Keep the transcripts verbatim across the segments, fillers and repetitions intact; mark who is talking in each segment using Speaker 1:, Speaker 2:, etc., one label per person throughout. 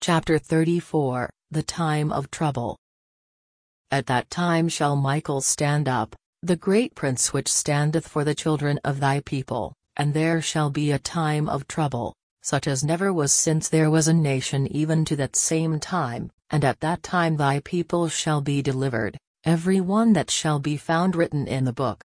Speaker 1: Chapter thirty-four, The Time of Trouble. At that time shall Michael stand up, the great prince which standeth for the children of thy people, and there shall be a time of trouble, such as never was since there was a nation even to that same time, and at that time thy people shall be delivered, every one that shall be found written in the book.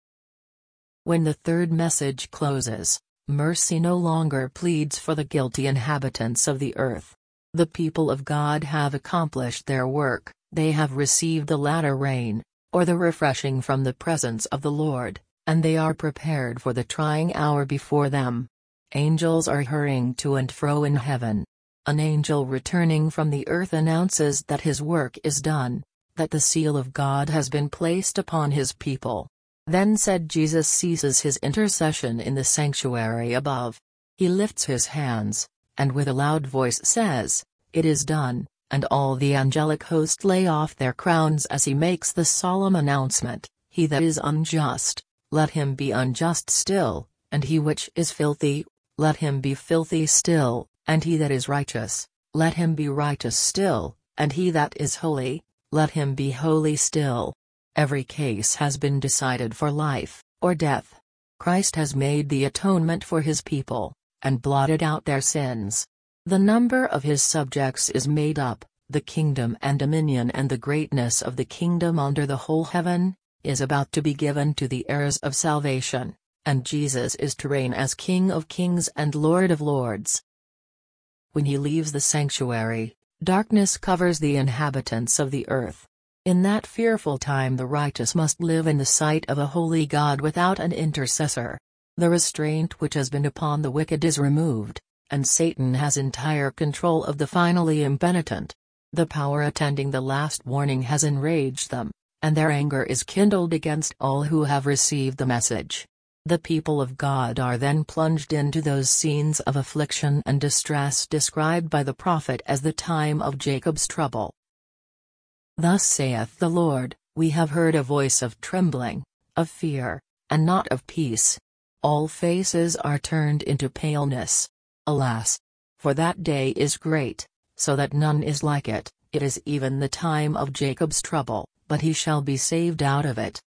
Speaker 1: When the third message closes, mercy no longer pleads for the guilty inhabitants of the earth. The people of God have accomplished their work, they have received the latter rain, or the refreshing from the presence of the Lord, and they are prepared for the trying hour before them. Angels are hurrying to and fro in heaven. An angel returning from the earth announces that his work is done, that the seal of God has been placed upon his people. Then said Jesus ceases his intercession in the sanctuary above. He lifts his hands, and with a loud voice says, "It is done," and all the angelic host lay off their crowns as he makes the solemn announcement, "He that is unjust, let him be unjust still, and he which is filthy, let him be filthy still, and he that is righteous, let him be righteous still, and he that is holy, let him be holy still." Every case has been decided for life, or death. Christ has made the atonement for his people, and blotted out their sins. The number of his subjects is made up, the kingdom and dominion and the greatness of the kingdom under the whole heaven, is about to be given to the heirs of salvation, and Jesus is to reign as King of kings and Lord of lords. When he leaves the sanctuary, darkness covers the inhabitants of the earth. In that fearful time the righteous must live in the sight of a holy God without an intercessor. The restraint which has been upon the wicked is removed, and Satan has entire control of the finally impenitent. The power attending the last warning has enraged them, and their anger is kindled against all who have received the message. The people of God are then plunged into those scenes of affliction and distress described by the prophet as the time of Jacob's trouble. Thus saith the Lord, we have heard a voice of trembling, of fear, and not of peace. All faces are turned into paleness. Alas! For that day is great, so that none is like it, it is even the time of Jacob's trouble, but he shall be saved out of it.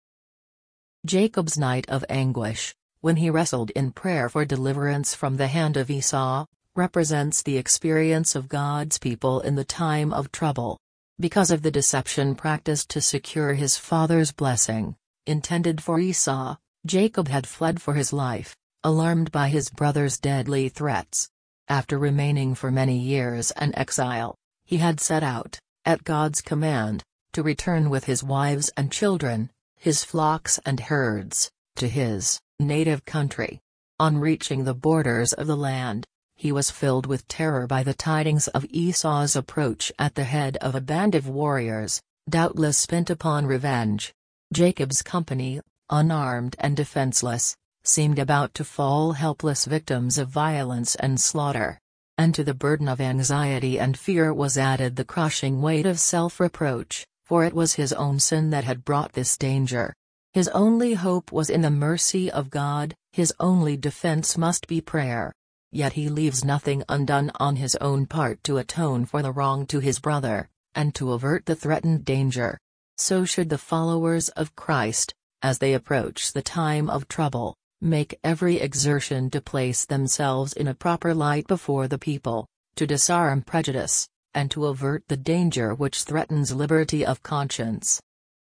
Speaker 1: Jacob's night of anguish, when he wrestled in prayer for deliverance from the hand of Esau, represents the experience of God's people in the time of trouble. Because of the deception practiced to secure his father's blessing, intended for Esau, Jacob had fled for his life, alarmed by his brother's deadly threats. After remaining for many years an exile, he had set out, at God's command, to return with his wives and children, his flocks and herds, to his native country. On reaching the borders of the land, he was filled with terror by the tidings of Esau's approach at the head of a band of warriors, doubtless bent upon revenge. Jacob's company, unarmed and defenseless, seemed about to fall helpless victims of violence and slaughter. And to the burden of anxiety and fear was added the crushing weight of self-reproach, for it was his own sin that had brought this danger. His only hope was in the mercy of God, his only defense must be prayer. Yet he leaves nothing undone on his own part to atone for the wrong to his brother, and to avert the threatened danger. So should the followers of Christ, as they approach the time of trouble, make every exertion to place themselves in a proper light before the people, to disarm prejudice, and to avert the danger which threatens liberty of conscience.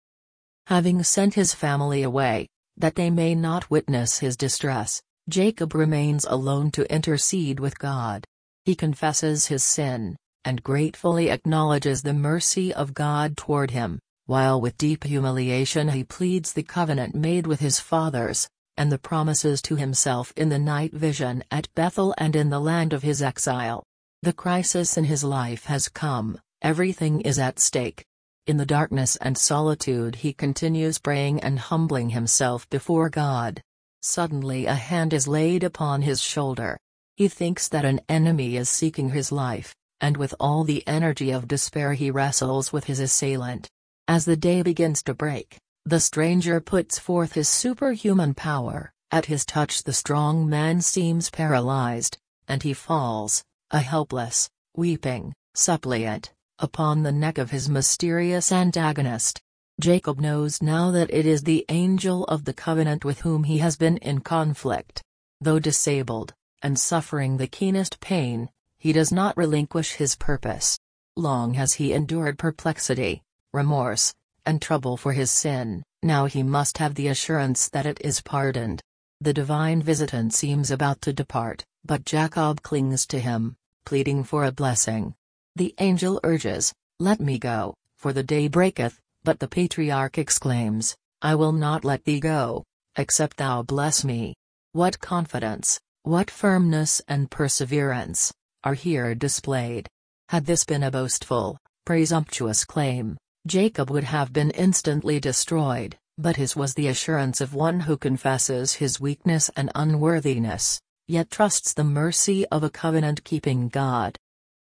Speaker 1: Having sent his family away, that they may not witness his distress, Jacob remains alone to intercede with God. He confesses his sin, and gratefully acknowledges the mercy of God toward him, while with deep humiliation he pleads the covenant made with his fathers, and the promises to himself in the night vision at Bethel and in the land of his exile. The crisis in his life has come, everything is at stake. In the darkness and solitude he continues praying and humbling himself before God. Suddenly a hand is laid upon his shoulder. He thinks that an enemy is seeking his life, and with all the energy of despair he wrestles with his assailant. As the day begins to break, the stranger puts forth his superhuman power. At his touch the strong man seems paralyzed, and he falls, a helpless, weeping, suppliant, upon the neck of his mysterious antagonist. Jacob knows now that it is the angel of the covenant with whom he has been in conflict. Though disabled, and suffering the keenest pain, he does not relinquish his purpose. Long has he endured perplexity, remorse, and trouble for his sin, now he must have the assurance that it is pardoned. The divine visitant seems about to depart, but Jacob clings to him, pleading for a blessing. The angel urges, "Let me go, for the day breaketh," but the patriarch exclaims, "I will not let thee go, except thou bless me." What confidence, what firmness and perseverance, are here displayed. Had this been a boastful, presumptuous claim, Jacob would have been instantly destroyed, but his was the assurance of one who confesses his weakness and unworthiness, yet trusts the mercy of a covenant-keeping God.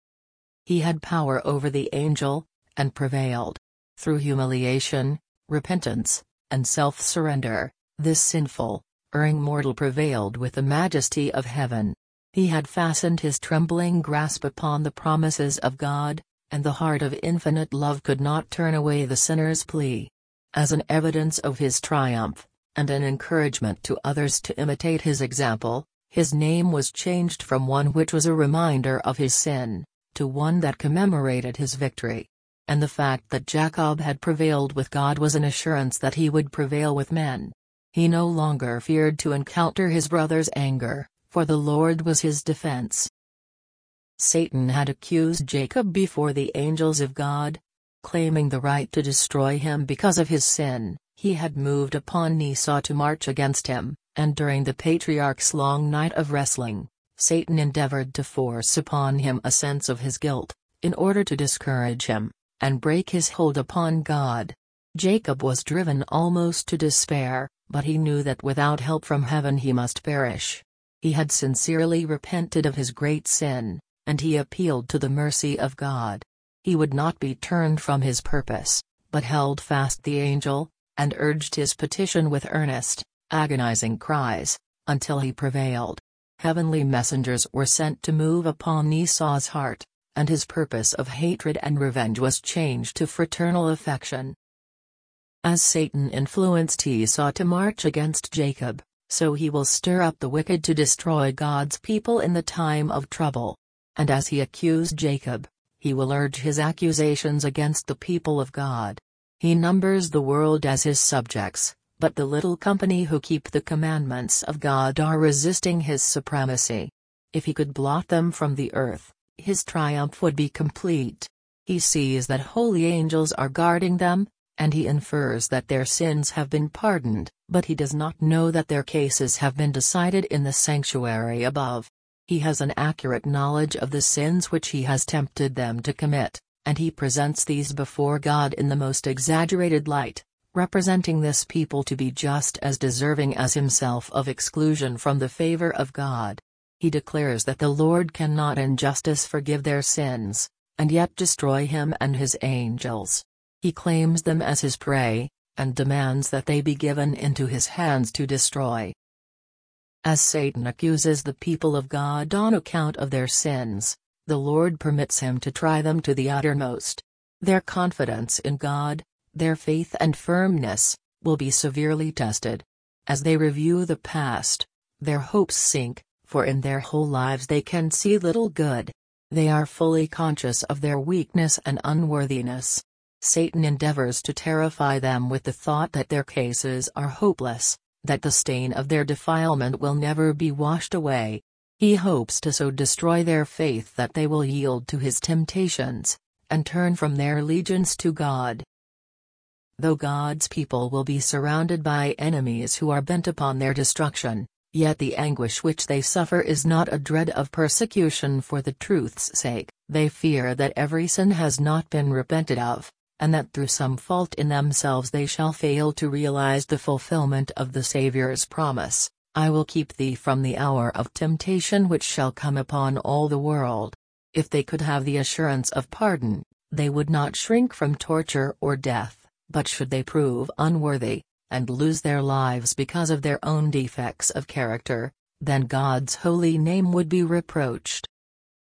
Speaker 1: He had power over the angel, and prevailed. Through humiliation, repentance, and self-surrender, this sinful, erring mortal prevailed with the majesty of heaven. He had fastened his trembling grasp upon the promises of God, and the heart of infinite love could not turn away the sinner's plea. As an evidence of his triumph, and an encouragement to others to imitate his example, his name was changed from one which was a reminder of his sin, to one that commemorated his victory. And the fact that Jacob had prevailed with God was an assurance that he would prevail with men. He no longer feared to encounter his brother's anger, for the Lord was his defense. Satan had accused Jacob before the angels of God, claiming the right to destroy him because of his sin. He had moved upon Esau to march against him, and during the patriarch's long night of wrestling, Satan endeavored to force upon him a sense of his guilt, in order to discourage him, and break his hold upon God. Jacob was driven almost to despair, but he knew that without help from heaven he must perish. He had sincerely repented of his great sin, and he appealed to the mercy of God. He would not be turned from his purpose, but held fast the angel, and urged his petition with earnest, agonizing cries, until he prevailed. Heavenly messengers were sent to move upon Esau's heart, and his purpose of hatred and revenge was changed to fraternal affection. As Satan influenced Esau to march against Jacob, so he will stir up the wicked to destroy God's people in the time of trouble. And as he accused Jacob, he will urge his accusations against the people of God. He numbers the world as his subjects, but the little company who keep the commandments of God are resisting his supremacy. If he could blot them from the earth, his triumph would be complete. He sees that holy angels are guarding them, and he infers that their sins have been pardoned, but he does not know that their cases have been decided in the sanctuary above. He has an accurate knowledge of the sins which he has tempted them to commit, and he presents these before God in the most exaggerated light, representing this people to be just as deserving as himself of exclusion from the favor of God. He declares that the Lord cannot in justice forgive their sins, and yet destroy him and his angels. He claims them as his prey, and demands that they be given into his hands to destroy. As Satan accuses the people of God on account of their sins, the Lord permits him to try them to the uttermost. Their confidence in God, their faith and firmness, will be severely tested. As they review the past, their hopes sink, for in their whole lives they can see little good. They are fully conscious of their weakness and unworthiness. Satan endeavors to terrify them with the thought that their cases are hopeless, that the stain of their defilement will never be washed away. He hopes to so destroy their faith that they will yield to his temptations, and turn from their allegiance to God. Though God's people will be surrounded by enemies who are bent upon their destruction, yet the anguish which they suffer is not a dread of persecution for the truth's sake. They fear that every sin has not been repented of, and that through some fault in themselves they shall fail to realize the fulfillment of the Saviour's promise, "I will keep thee from the hour of temptation which shall come upon all the world." If they could have the assurance of pardon, they would not shrink from torture or death, but should they prove unworthy, and lose their lives because of their own defects of character, then God's holy name would be reproached.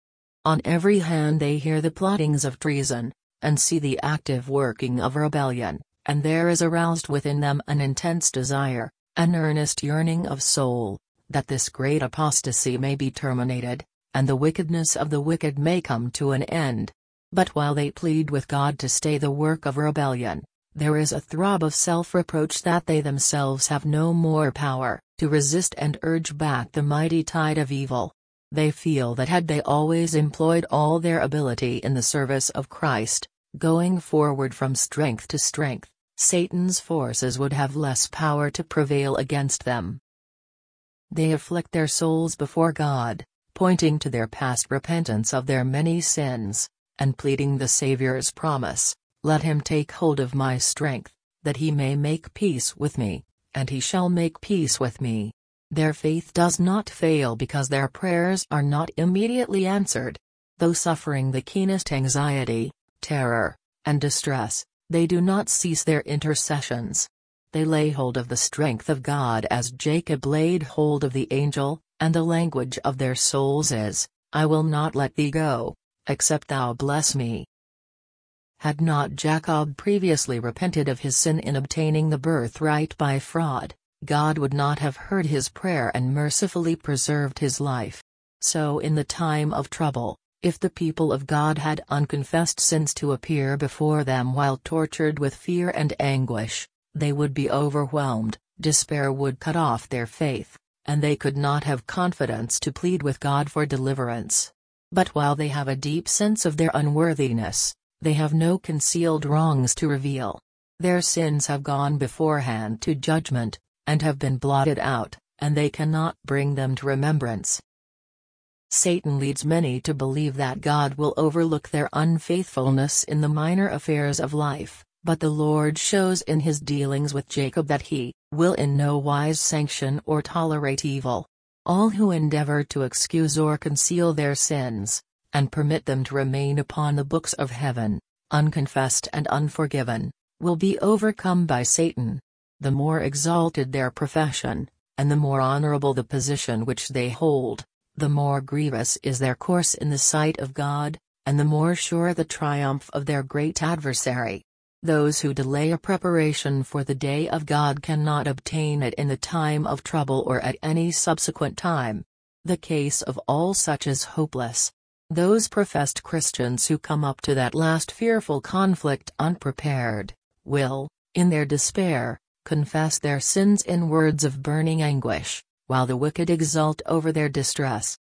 Speaker 1: On every hand they hear the plottings of treason, and see the active working of rebellion, and there is aroused within them an intense desire, an earnest yearning of soul, that this great apostasy may be terminated, and the wickedness of the wicked may come to an end. But while they plead with God to stay the work of rebellion, there is a throb of self-reproach that they themselves have no more power to resist and urge back the mighty tide of evil. They feel that had they always employed all their ability in the service of Christ, going forward from strength to strength, Satan's forces would have less power to prevail against them. They afflict their souls before God, pointing to their past repentance of their many sins, and pleading the Saviour's promise, "Let him take hold of my strength, that he may make peace with me, and he shall make peace with me." Their faith does not fail because their prayers are not immediately answered. Though suffering the keenest anxiety, terror, and distress, they do not cease their intercessions. They lay hold of the strength of God as Jacob laid hold of the angel, and the language of their souls is, "I will not let thee go, except thou bless me." Had not Jacob previously repented of his sin in obtaining the birthright by fraud, God would not have heard his prayer and mercifully preserved his life. So in the time of trouble, if the people of God had unconfessed sins to appear before them while tortured with fear and anguish, they would be overwhelmed, despair would cut off their faith, and they could not have confidence to plead with God for deliverance. But while they have a deep sense of their unworthiness, they have no concealed wrongs to reveal. Their sins have gone beforehand to judgment, and have been blotted out, and they cannot bring them to remembrance. Satan leads many to believe that God will overlook their unfaithfulness in the minor affairs of life, but the Lord shows in his dealings with Jacob that he will in no wise sanction or tolerate evil. All who endeavor to excuse or conceal their sins, and permit them to remain upon the books of heaven, unconfessed and unforgiven, will be overcome by Satan. The more exalted their profession, and the more honorable the position which they hold, the more grievous is their course in the sight of God, and the more sure the triumph of their great adversary. Those who delay a preparation for the day of God cannot obtain it in the time of trouble or at any subsequent time. The case of all such is hopeless. Those professed Christians who come up to that last fearful conflict unprepared, will, in their despair, confess their sins in words of burning anguish, while the wicked exult over their distress.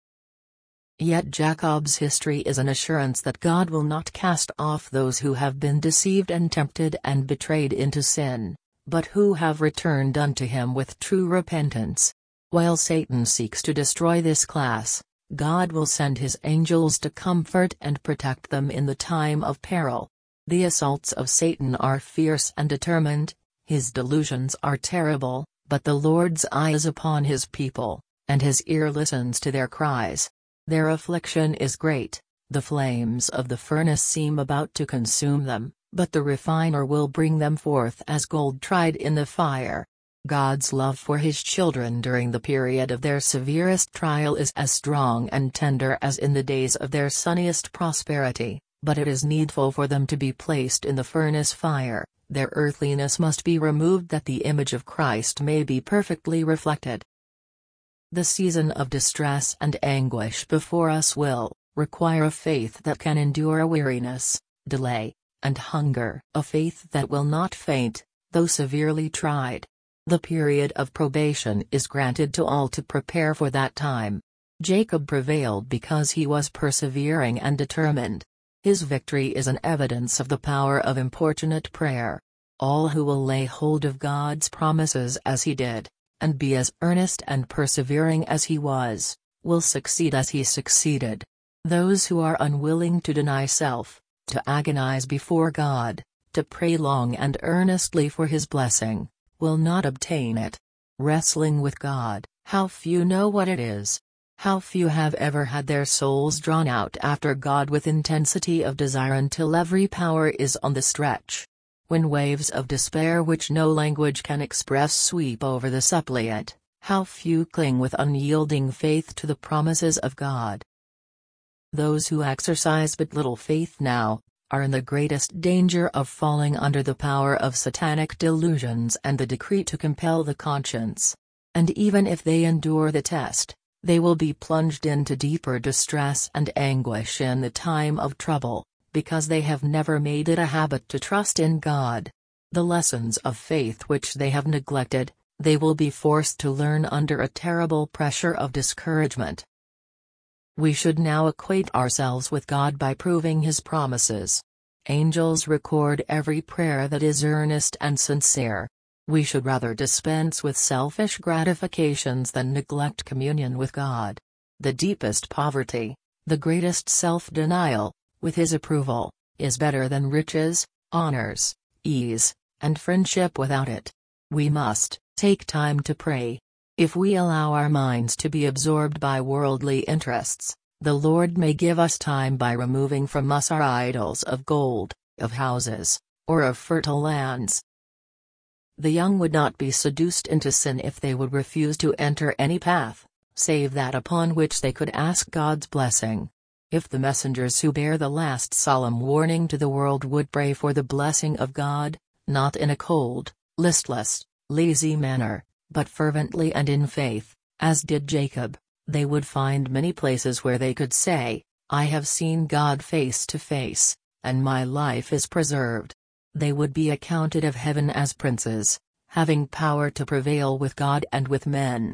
Speaker 1: Yet Jacob's history is an assurance that God will not cast off those who have been deceived and tempted and betrayed into sin, but who have returned unto him with true repentance. While Satan seeks to destroy this class, God will send his angels to comfort and protect them in the time of peril. The assaults of Satan are fierce and determined, his delusions are terrible, but the Lord's eye is upon his people, and his ear listens to their cries. Their affliction is great, the flames of the furnace seem about to consume them, but the refiner will bring them forth as gold tried in the fire. God's love for his children during the period of their severest trial is as strong and tender as in the days of their sunniest prosperity, but it is needful for them to be placed in the furnace fire. Their earthliness must be removed that the image of Christ may be perfectly reflected. The season of distress and anguish before us will require a faith that can endure weariness, delay, and hunger, a faith that will not faint, though severely tried. The period of probation is granted to all to prepare for that time. Jacob prevailed because he was persevering and determined. His victory is an evidence of the power of importunate prayer. All who will lay hold of God's promises as he did, and be as earnest and persevering as he was, will succeed as he succeeded. Those who are unwilling to deny self, to agonize before God, to pray long and earnestly for his blessing, will not obtain it. Wrestling with God, how few know what it is. How few have ever had their souls drawn out after God with intensity of desire until every power is on the stretch. When waves of despair which no language can express sweep over the suppliant, how few cling with unyielding faith to the promises of God. Those who exercise but little faith now, are in the greatest danger of falling under the power of satanic delusions and the decree to compel the conscience. And even if they endure the test, they will be plunged into deeper distress and anguish in the time of trouble, because they have never made it a habit to trust in God. The lessons of faith which they have neglected, they will be forced to learn under a terrible pressure of discouragement. We should now acquaint ourselves with God by proving His promises. Angels record every prayer that is earnest and sincere. We should rather dispense with selfish gratifications than neglect communion with God. The deepest poverty, the greatest self-denial, with His approval, is better than riches, honors, ease, and friendship without it. We must take time to pray. If we allow our minds to be absorbed by worldly interests, the Lord may give us time by removing from us our idols of gold, of houses, or of fertile lands. The young would not be seduced into sin if they would refuse to enter any path, save that upon which they could ask God's blessing. If the messengers who bear the last solemn warning to the world would pray for the blessing of God, not in a cold, listless, lazy manner, but fervently and in faith, as did Jacob, they would find many places where they could say, "I have seen God face to face, and my life is preserved." They would be accounted of heaven as princes, having power to prevail with God and with men.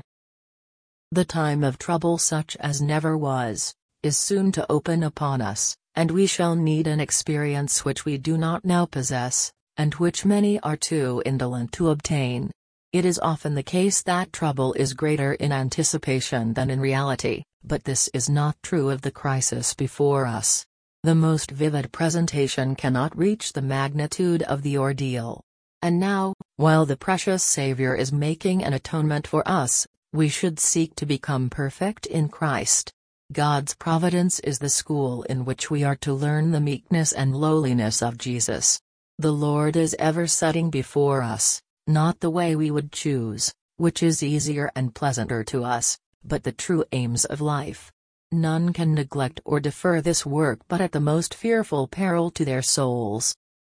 Speaker 1: The time of trouble such as never was, is soon to open upon us, and we shall need an experience which we do not now possess, and which many are too indolent to obtain. It is often the case that trouble is greater in anticipation than in reality, but this is not true of the crisis before us. The most vivid presentation cannot reach the magnitude of the ordeal. And now, while the precious Savior is making an atonement for us, we should seek to become perfect in Christ. God's providence is the school in which we are to learn the meekness and lowliness of Jesus. The Lord is ever setting before us, not the way we would choose, which is easier and pleasanter to us, but the true aims of life. None can neglect or defer this work but at the most fearful peril to their souls.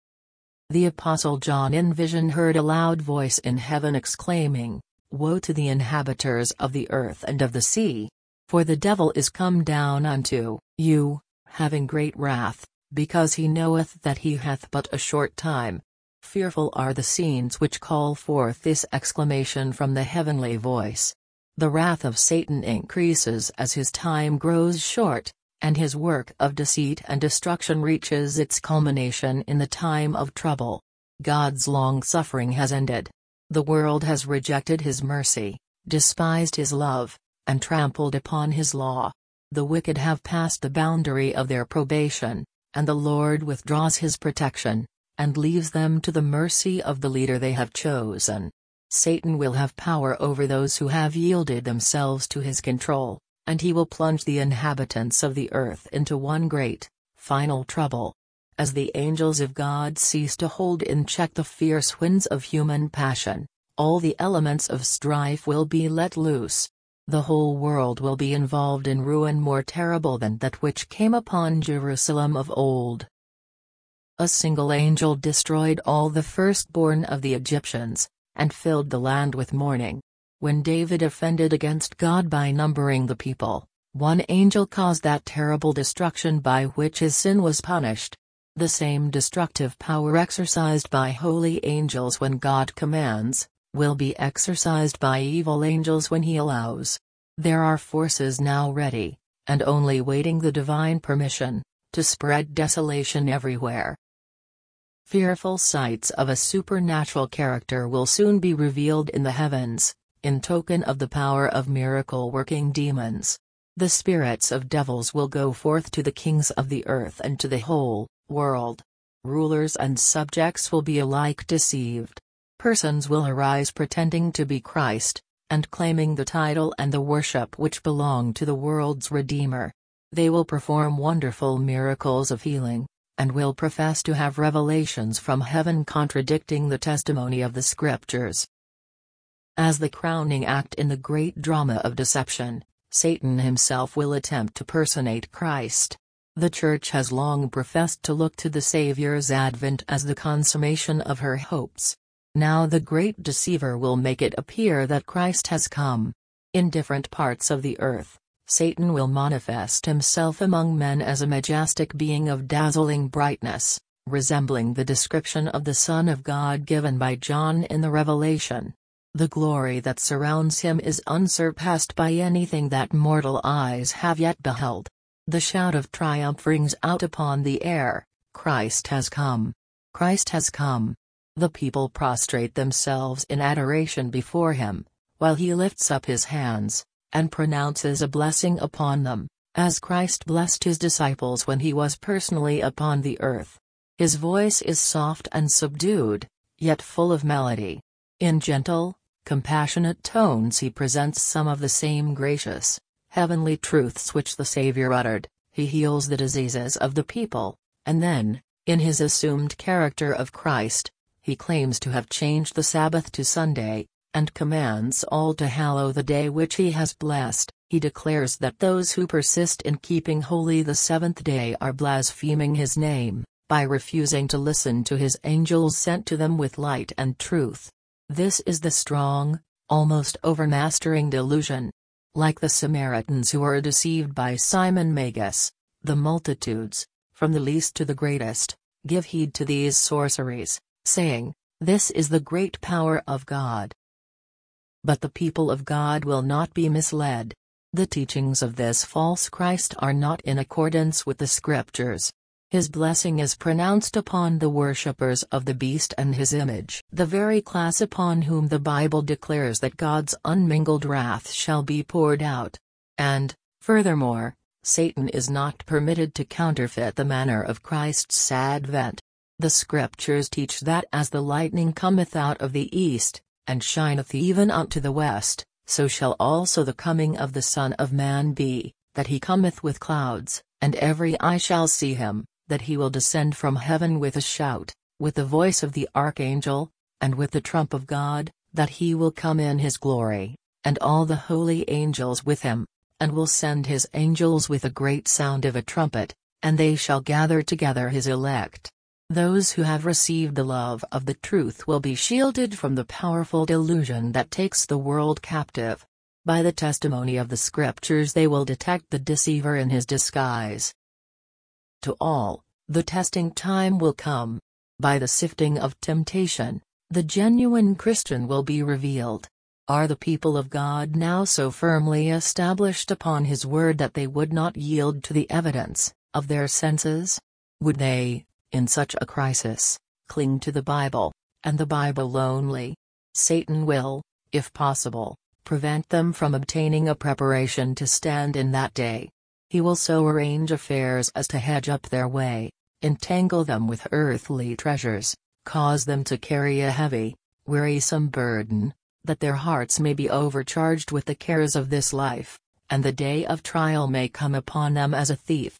Speaker 1: The Apostle John in vision heard a loud voice in heaven exclaiming, "Woe to the inhabitants of the earth and of the sea! For the devil is come down unto you, having great wrath, because he knoweth that he hath but a short time." Fearful are the scenes which call forth this exclamation from the heavenly voice. The wrath of Satan increases as his time grows short, and his work of deceit and destruction reaches its culmination in the time of trouble. God's long-suffering has ended. The world has rejected His mercy, despised His love, and trampled upon His law. The wicked have passed the boundary of their probation, and the Lord withdraws His protection, and leaves them to the mercy of the leader they have chosen. Satan will have power over those who have yielded themselves to his control, and he will plunge the inhabitants of the earth into one great, final trouble. As the angels of God cease to hold in check the fierce winds of human passion, all the elements of strife will be let loose. The whole world will be involved in ruin more terrible than that which came upon Jerusalem of old. A single angel destroyed all the firstborn of the Egyptians, and filled the land with mourning. When David offended against God by numbering the people, one angel caused that terrible destruction by which his sin was punished. The same destructive power exercised by holy angels when God commands, will be exercised by evil angels when He allows. There are forces now ready, and only waiting the divine permission, to spread desolation everywhere. Fearful sights of a supernatural character will soon be revealed in the heavens, in token of the power of miracle-working demons. The spirits of devils will go forth to the kings of the earth and to the whole world. Rulers and subjects will be alike deceived. Persons will arise pretending to be Christ, and claiming the title and the worship which belong to the world's Redeemer. They will perform wonderful miracles of healing, and will profess to have revelations from heaven contradicting the testimony of the Scriptures. As the crowning act in the great drama of deception, Satan himself will attempt to personate Christ. The Church has long professed to look to the Savior's advent as the consummation of her hopes. Now the great deceiver will make it appear that Christ has come. In different parts of the earth, Satan will manifest himself among men as a majestic being of dazzling brightness, resembling the description of the Son of God given by John in the Revelation. The glory that surrounds him is unsurpassed by anything that mortal eyes have yet beheld. The shout of triumph rings out upon the air, "Christ has come! Christ has come!" The people prostrate themselves in adoration before him, while he lifts up his hands, and pronounces a blessing upon them, as Christ blessed his disciples when he was personally upon the earth. His voice is soft and subdued, yet full of melody. In gentle, compassionate tones he presents some of the same gracious, heavenly truths which the Savior uttered. He heals the diseases of the people, and then, in his assumed character of Christ, he claims to have changed the Sabbath to Sunday, and commands all to hallow the day which he has blessed. He declares that those who persist in keeping holy the seventh day are blaspheming his name, by refusing to listen to his angels sent to them with light and truth. This is the strong, almost overmastering delusion. Like the Samaritans who were deceived by Simon Magus, the multitudes, from the least to the greatest, give heed to these sorceries, saying, "This is the great power of God." But the people of God will not be misled. The teachings of this false Christ are not in accordance with the Scriptures. His blessing is pronounced upon the worshippers of the beast and his image, the very class upon whom the Bible declares that God's unmingled wrath shall be poured out. And, furthermore, Satan is not permitted to counterfeit the manner of Christ's advent. The Scriptures teach that as the lightning cometh out of the east, and shineth even unto the west, so shall also the coming of the Son of Man be, that he cometh with clouds, and every eye shall see him, that he will descend from heaven with a shout, with the voice of the archangel, and with the trump of God, that he will come in his glory, and all the holy angels with him, and will send his angels with a great sound of a trumpet, and they shall gather together his elect. Those who have received the love of the truth will be shielded from the powerful delusion that takes the world captive. By the testimony of the Scriptures they will detect the deceiver in his disguise. To all, the testing time will come. By the sifting of temptation, the genuine Christian will be revealed. Are the people of God now so firmly established upon his word that they would not yield to the evidence of their senses? Would they, in such a crisis, cling to the Bible, and the Bible only? Satan will, if possible, prevent them from obtaining a preparation to stand in that day. He will so arrange affairs as to hedge up their way, entangle them with earthly treasures, cause them to carry a heavy, wearisome burden, that their hearts may be overcharged with the cares of this life, and the day of trial may come upon them as a thief.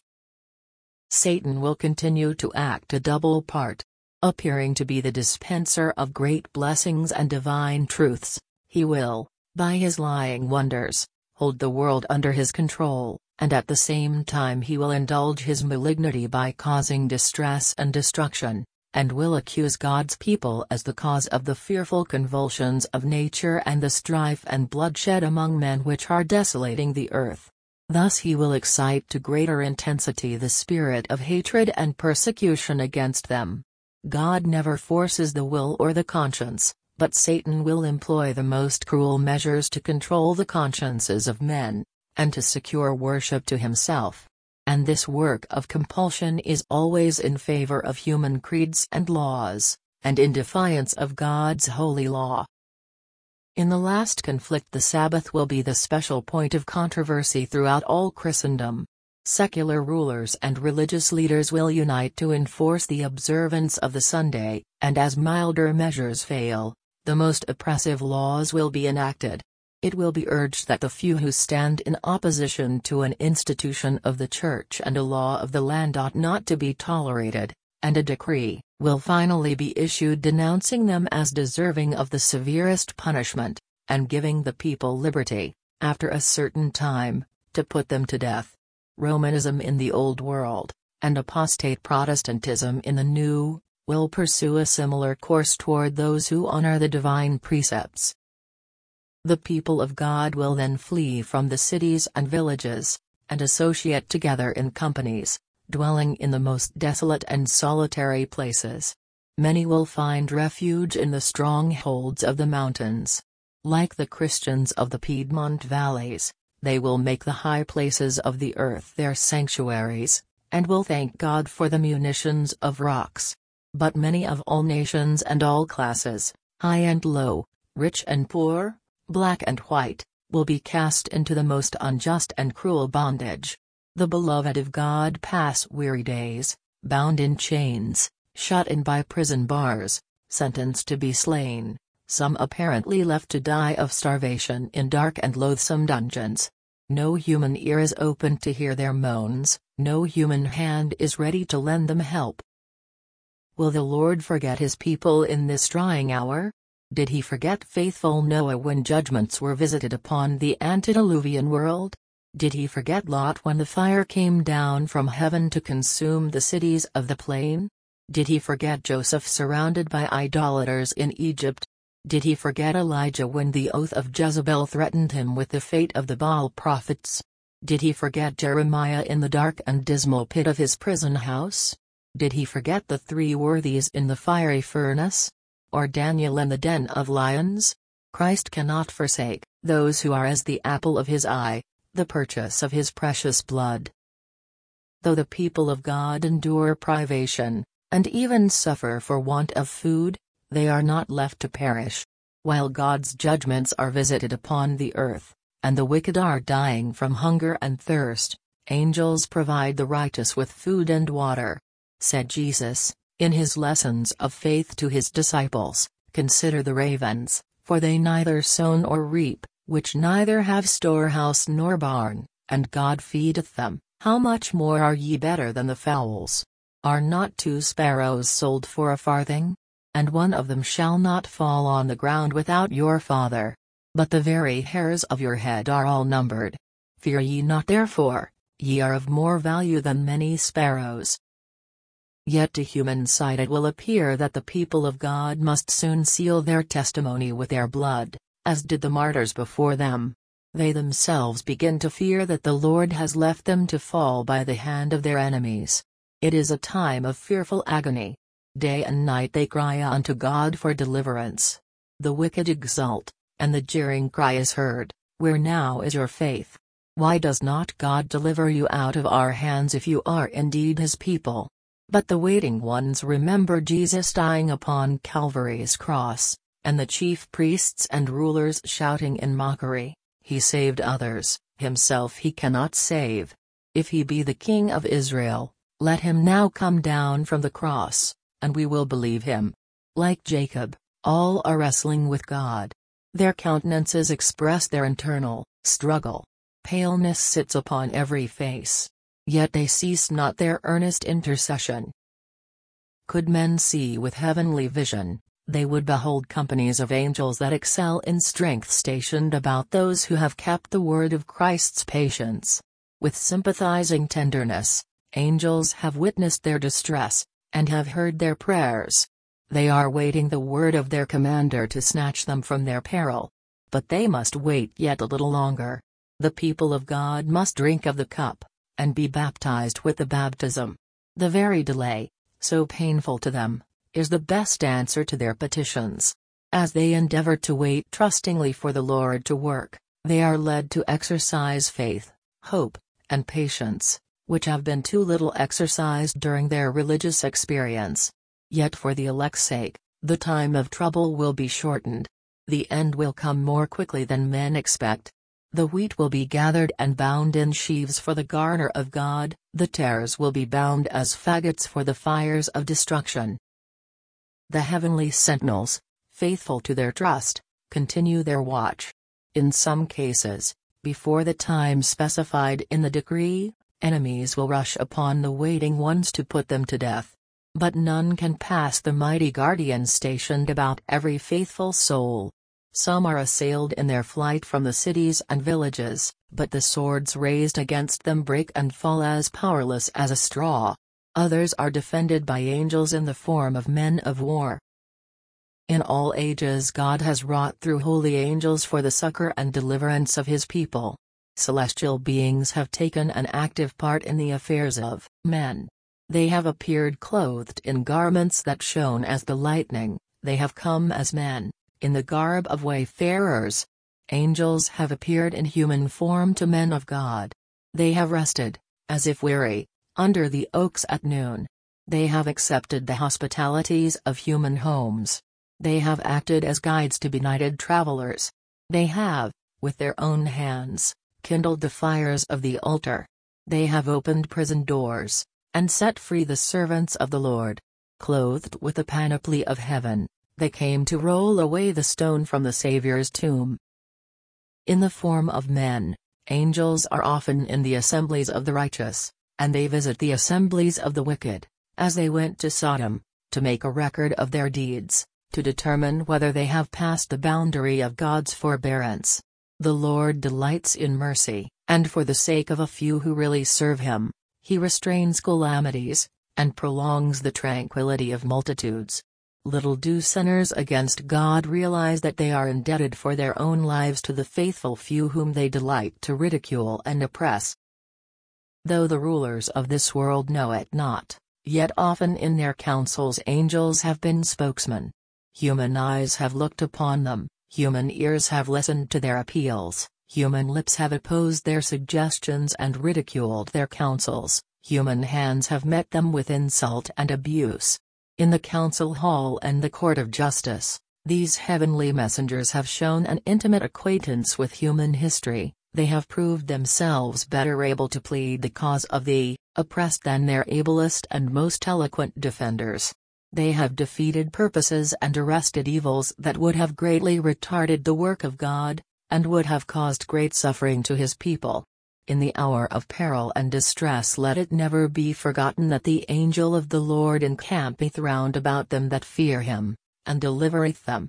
Speaker 1: Satan will continue to act a double part. Appearing to be the dispenser of great blessings and divine truths, he will, by his lying wonders, hold the world under his control, and at the same time he will indulge his malignity by causing distress and destruction, and will accuse God's people as the cause of the fearful convulsions of nature and the strife and bloodshed among men which are desolating the earth. Thus he will excite to greater intensity the spirit of hatred and persecution against them. God never forces the will or the conscience, but Satan will employ the most cruel measures to control the consciences of men, and to secure worship to himself. And this work of compulsion is always in favor of human creeds and laws, and in defiance of God's holy law. In the last conflict the Sabbath will be the special point of controversy throughout all Christendom. Secular rulers and religious leaders will unite to enforce the observance of the Sunday, and as milder measures fail, the most oppressive laws will be enacted. It will be urged that the few who stand in opposition to an institution of the Church and a law of the land ought not to be tolerated, and a decree will finally be issued denouncing them as deserving of the severest punishment, and giving the people liberty, after a certain time, to put them to death. Romanism in the Old World, and apostate Protestantism in the New, will pursue a similar course toward those who honor the divine precepts. The people of God will then flee from the cities and villages, and associate together in companies, dwelling in the most desolate and solitary places. Many will find refuge in the strongholds of the mountains. Like the Christians of the Piedmont valleys, they will make the high places of the earth their sanctuaries, and will thank God for the munitions of rocks. But many of all nations and all classes, high and low, rich and poor, black and white, will be cast into the most unjust and cruel bondage. The beloved of God pass weary days, bound in chains, shut in by prison bars, sentenced to be slain, some apparently left to die of starvation in dark and loathsome dungeons. No human ear is open to hear their moans, no human hand is ready to lend them help. Will the Lord forget his people in this trying hour? Did he forget faithful Noah when judgments were visited upon the antediluvian world? Did he forget Lot when the fire came down from heaven to consume the cities of the plain? Did he forget Joseph surrounded by idolaters in Egypt? Did he forget Elijah when the oath of Jezebel threatened him with the fate of the Baal prophets? Did he forget Jeremiah in the dark and dismal pit of his prison house? Did he forget the three worthies in the fiery furnace? Or Daniel in the den of lions? Christ cannot forsake those who are as the apple of his eye, the purchase of his precious blood. Though the people of God endure privation, and even suffer for want of food, they are not left to perish. While God's judgments are visited upon the earth, and the wicked are dying from hunger and thirst, angels provide the righteous with food and water. Said Jesus, in his lessons of faith to his disciples, "Consider the ravens, for they neither sow nor reap, which neither have storehouse nor barn, and God feedeth them. How much more are ye better than the fowls? Are not two sparrows sold for a farthing? And one of them shall not fall on the ground without your Father. But the very hairs of your head are all numbered. Fear ye not therefore, ye are of more value than many sparrows." Yet to human sight it will appear that the people of God must soon seal their testimony with their blood, as did the martyrs before them. They themselves begin to fear that the Lord has left them to fall by the hand of their enemies. It is a time of fearful agony. Day and night they cry unto God for deliverance. The wicked exult, and the jeering cry is heard, "Where now is your faith? Why does not God deliver you out of our hands if you are indeed his people?" But the waiting ones remember Jesus dying upon Calvary's cross, and the chief priests and rulers shouting in mockery, "He saved others, himself he cannot save. If he be the King of Israel, let him now come down from the cross, and we will believe him." Like Jacob, all are wrestling with God. Their countenances express their internal struggle. Paleness sits upon every face. Yet they cease not their earnest intercession. Could men see with heavenly vision, they would behold companies of angels that excel in strength stationed about those who have kept the word of Christ's patience. With sympathizing tenderness, angels have witnessed their distress, and have heard their prayers. They are waiting the word of their commander to snatch them from their peril. But they must wait yet a little longer. The people of God must drink of the cup, and be baptized with the baptism. The very delay, so painful to them, is the best answer to their petitions. As they endeavor to wait trustingly for the Lord to work, they are led to exercise faith, hope, and patience, which have been too little exercised during their religious experience. Yet for the elect's sake, the time of trouble will be shortened. The end will come more quickly than men expect. The wheat will be gathered and bound in sheaves for the garner of God, the tares will be bound as faggots for the fires of destruction. The heavenly sentinels, faithful to their trust, continue their watch. In some cases, before the time specified in the decree, enemies will rush upon the waiting ones to put them to death. But none can pass the mighty guardians stationed about every faithful soul. Some are assailed in their flight from the cities and villages, but the swords raised against them break and fall as powerless as a straw. Others are defended by angels in the form of men of war. In all ages God has wrought through holy angels for the succor and deliverance of his people. Celestial beings have taken an active part in the affairs of men. They have appeared clothed in garments that shone as the lightning, they have come as men, in the garb of wayfarers. Angels have appeared in human form to men of God. They have rested, as if weary, under the oaks at noon. They have accepted the hospitalities of human homes. They have acted as guides to benighted travelers. They have, with their own hands, kindled the fires of the altar. They have opened prison doors, and set free the servants of the Lord. Clothed with the panoply of heaven, they came to roll away the stone from the Saviour's tomb. In the form of men, angels are often in the assemblies of the righteous, and they visit the assemblies of the wicked, as they went to Sodom, to make a record of their deeds, to determine whether they have passed the boundary of God's forbearance. The Lord delights in mercy, and for the sake of a few who really serve him, he restrains calamities, and prolongs the tranquility of multitudes. Little do sinners against God realize that they are indebted for their own lives to the faithful few whom they delight to ridicule and oppress. Though the rulers of this world know it not, yet often in their councils angels have been spokesmen. Human eyes have looked upon them, human ears have listened to their appeals, human lips have opposed their suggestions and ridiculed their counsels, human hands have met them with insult and abuse. In the council hall and the court of justice, these heavenly messengers have shown an intimate acquaintance with human history. They have proved themselves better able to plead the cause of the oppressed than their ablest and most eloquent defenders. They have defeated purposes and arrested evils that would have greatly retarded the work of God, and would have caused great suffering to his people. In the hour of peril and distress let it never be forgotten that the angel of the Lord encampeth round about them that fear him, and delivereth them.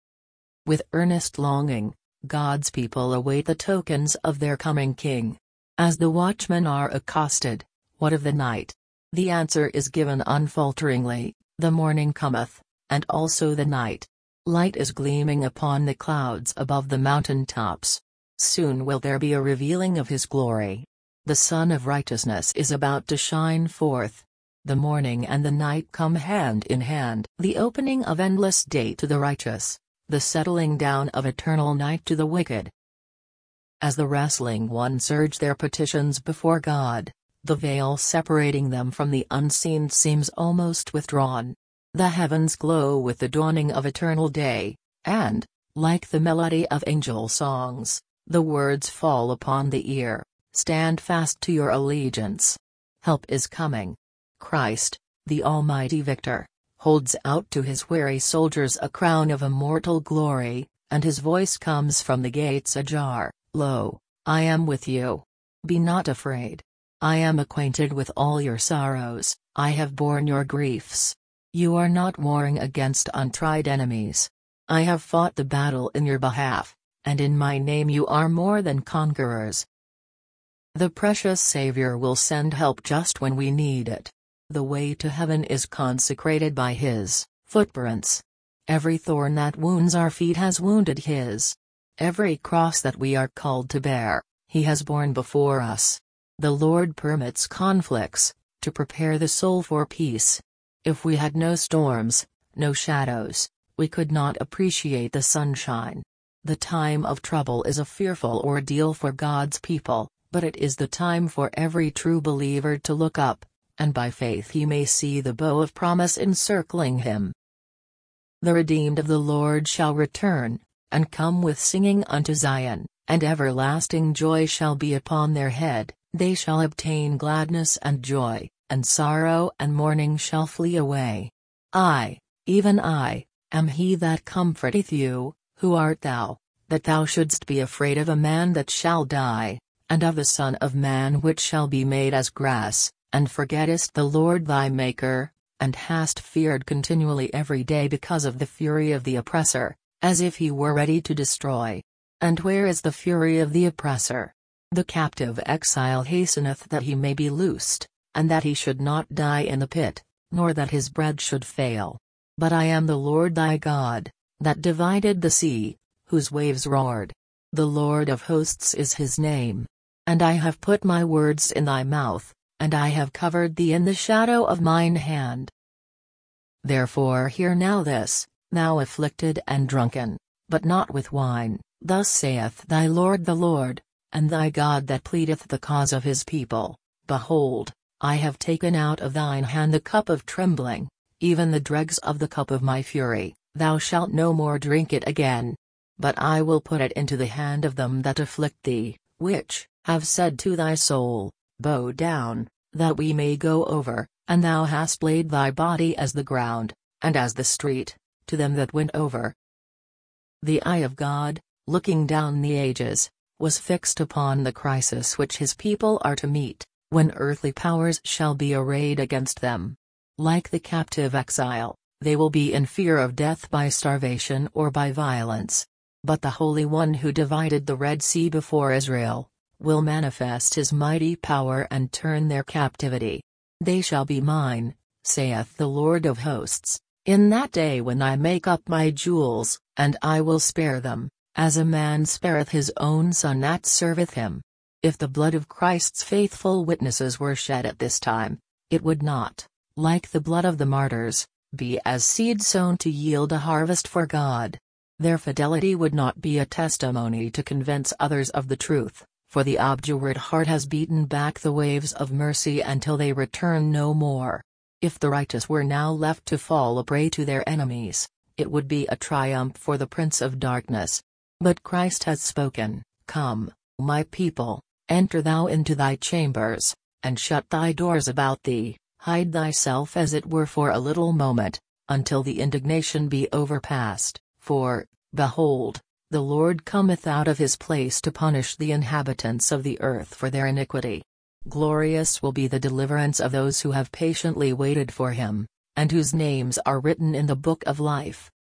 Speaker 1: With earnest longing, God's people await the tokens of their coming King. As the watchmen are accosted, "What of the night?" the answer is given unfalteringly, "The morning cometh, and also the night. Light is gleaming upon the clouds above the mountain tops. Soon will there be a revealing of his glory. The Sun of Righteousness is about to shine forth. The morning and the night come hand in hand. The opening of endless day to the righteous, the settling down of eternal night to the wicked." As the wrestling ones urge their petitions before God, the veil separating them from the unseen seems almost withdrawn. The heavens glow with the dawning of eternal day, and, like the melody of angel songs, the words fall upon the ear, "Stand fast to your allegiance. Help is coming." Christ, the almighty victor, holds out to his weary soldiers a crown of immortal glory, and his voice comes from the gates ajar, "Lo, I am with you. Be not afraid. I am acquainted with all your sorrows, I have borne your griefs. You are not warring against untried enemies. I have fought the battle in your behalf, and in my name you are more than conquerors." The precious Savior will send help just when we need it. The way to heaven is consecrated by his footprints. Every thorn that wounds our feet has wounded his. Every cross that we are called to bear, he has borne before us. The Lord permits conflicts, to prepare the soul for peace. If we had no storms, no shadows, we could not appreciate the sunshine. The time of trouble is a fearful ordeal for God's people, but it is the time for every true believer to look up, and by faith he may see the bow of promise encircling him. The redeemed of the Lord shall return, and come with singing unto Zion, and everlasting joy shall be upon their head. They shall obtain gladness and joy, and sorrow and mourning shall flee away. I, even I, am he that comforteth you. Who art thou, that thou shouldst be afraid of a man that shall die, and of the Son of Man which shall be made as grass, and forgettest the Lord thy Maker, and hast feared continually every day because of the fury of the oppressor, as if he were ready to destroy. And where is the fury of the oppressor? The captive exile hasteneth that he may be loosed, and that he should not die in the pit, nor that his bread should fail. But I am the Lord thy God, that divided the sea, whose waves roared. The Lord of hosts is his name. And I have put my words in thy mouth, and I have covered thee in the shadow of mine hand. Therefore hear now this, thou afflicted and drunken, but not with wine, thus saith thy Lord the Lord, and thy God that pleadeth the cause of his people. Behold, I have taken out of thine hand the cup of trembling, even the dregs of the cup of my fury, thou shalt no more drink it again. But I will put it into the hand of them that afflict thee, which have said to thy soul, Bow down, that we may go over, and thou hast laid thy body as the ground, and as the street, to them that went over. The eye of God, looking down the ages, was fixed upon the crisis which his people are to meet, when earthly powers shall be arrayed against them. Like the captive exile, they will be in fear of death by starvation or by violence. But the Holy One who divided the Red Sea before Israel, will manifest his mighty power and turn their captivity. They shall be mine, saith the Lord of hosts, in that day when I make up my jewels, and I will spare them, as a man spareth his own son that serveth him. If the blood of Christ's faithful witnesses were shed at this time, it would not, like the blood of the martyrs, be as seed sown to yield a harvest for God. Their fidelity would not be a testimony to convince others of the truth, for the obdurate heart has beaten back the waves of mercy until they return no more. If the righteous were now left to fall a prey to their enemies, it would be a triumph for the prince of darkness. But Christ has spoken, Come, my people, enter thou into thy chambers, and shut thy doors about thee, hide thyself as it were for a little moment, until the indignation be overpast, for, behold, the Lord cometh out of his place to punish the inhabitants of the earth for their iniquity. Glorious will be the deliverance of those who have patiently waited for him, and whose names are written in the book of life.